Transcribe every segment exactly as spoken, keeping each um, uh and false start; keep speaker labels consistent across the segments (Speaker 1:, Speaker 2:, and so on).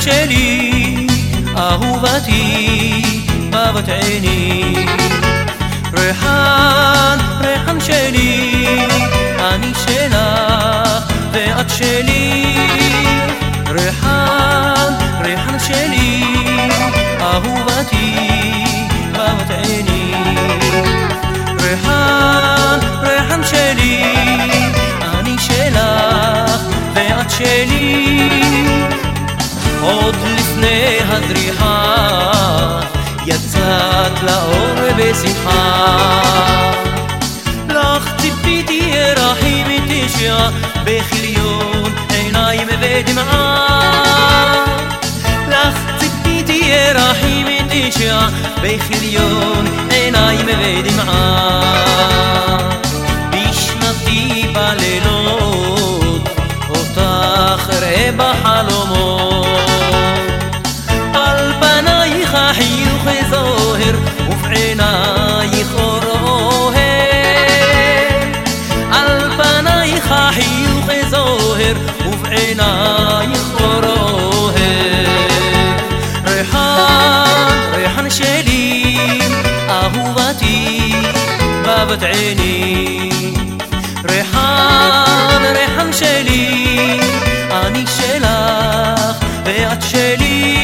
Speaker 1: שלי, אהובתי, אהבת עיני. ריחן, ריחן שלי, אני שלך ואת שלי. ריחן, ריחן שלי, אהובתי, אהבת עיני. ריחן, ריחן שלי, אני שלך ואת שלי. עוד לפני הזריחה יצאת לאור בשמחה. לך ציפיתי רחים תשע בכיליון עיניים ודמעה. לך ציפיתי רחים תשע בכיליון עיניים ודמעה. בשנתי בלילות אותך ראה בחלומות. על פנייך חיוך זוהר ובעינייך אור אוהב. על פנייך חיוך זוהר ובעינייך אור אוהב. ריחן, ריחן שלי, אהובתי, אהבת עיני. ריחן, ריחן שלי, אני שלך ואת שלי.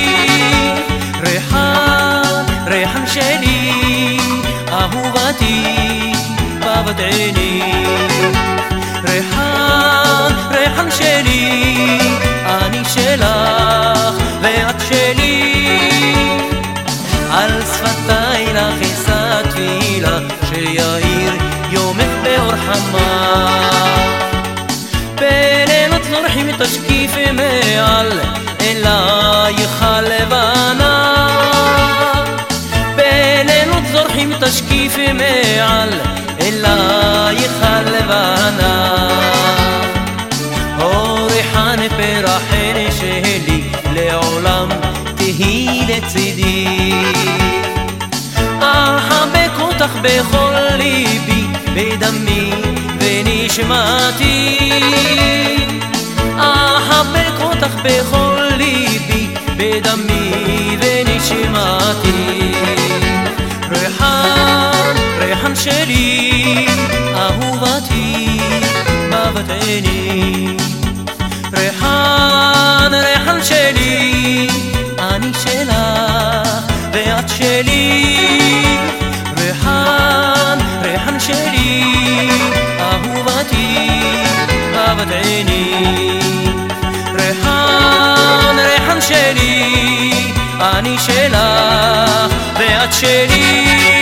Speaker 1: ריחן, ריחן שלי, אהובתי, אהבת עיני. ריחן, ריחן שלי, אני שלך ואת שלי. על שפתיי לך אשא תפילה שיאיר יומך באור חמה. בלילות זורחים תשקיף מעל אלייך הלבנה. בלילות זורחים תשקיף מעל אלייך הלבנה. או ריחן פרחן שלי לעולם תהי לצידי. אחבק אותך בכל ליבי בדמי ונשמתי. אחבק אותך בכל ליבי בדמי ונשמתי. ריחן, ריחן שלי, אהובתי, אהבת עיני. ריחן, ריחן שלי, אני שלך ואת שלי. ריחן, ריחן שלי, אהובתי, אהבת עיני. ריחן, ריחן שלי, אני שלך ואת שלי.